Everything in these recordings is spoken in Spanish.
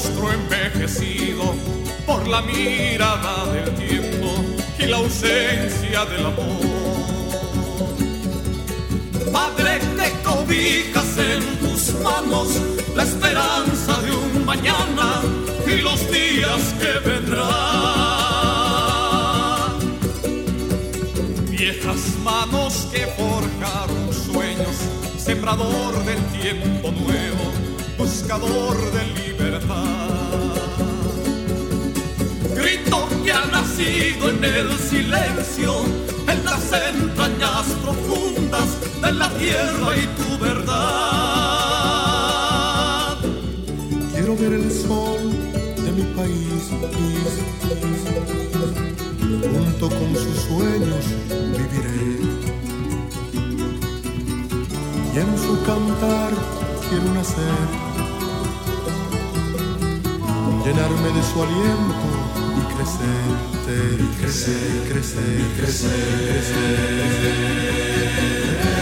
rostro envejecido por la mirada del tiempo y la ausencia del amor. Padre, te cobijas en tus manos la esperanza de un mañana y los días que vendrán. Viejas manos que forjaron sueños, sembrador del tiempo nuevo, buscador de libertad. Grito que ha nacido en el silencio, en las entrañas profundas de la tierra y tu verdad. Quiero ver el sol de mi país, junto con sus sueños viviré, y en su cantar quiero nacer, llenarme de su aliento y crecer, crecer, crecer, crecer, crecer.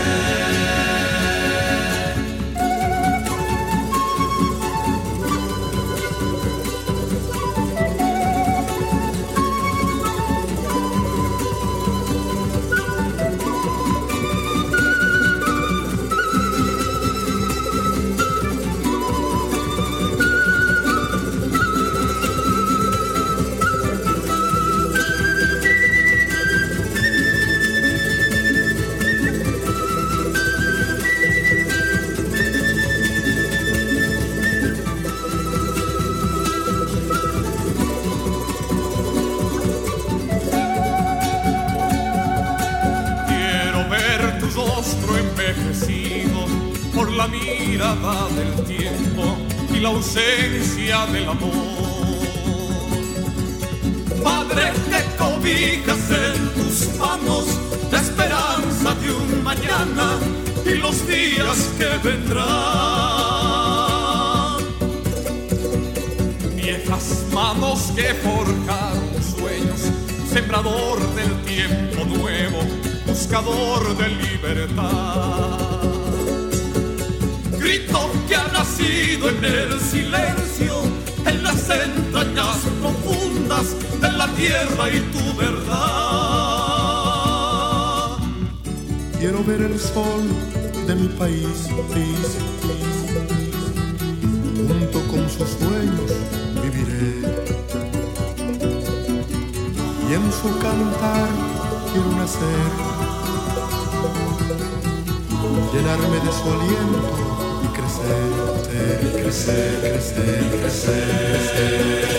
Por la mirada del tiempo y la ausencia del amor. Padre, te cobijas en tus manos la esperanza de un mañana y los días que vendrán. Viejas manos que forjaron sueños, sembrador del tiempo nuevo, buscador de libertad. Grito que ha nacido en el silencio, en las entrañas profundas de la tierra y tu verdad. Quiero ver el sol de mi país, junto con sus sueños viviré, y en su cantar quiero nacer, llenarme de su aliento y crecer, crecer, crecer, crecer, crecer.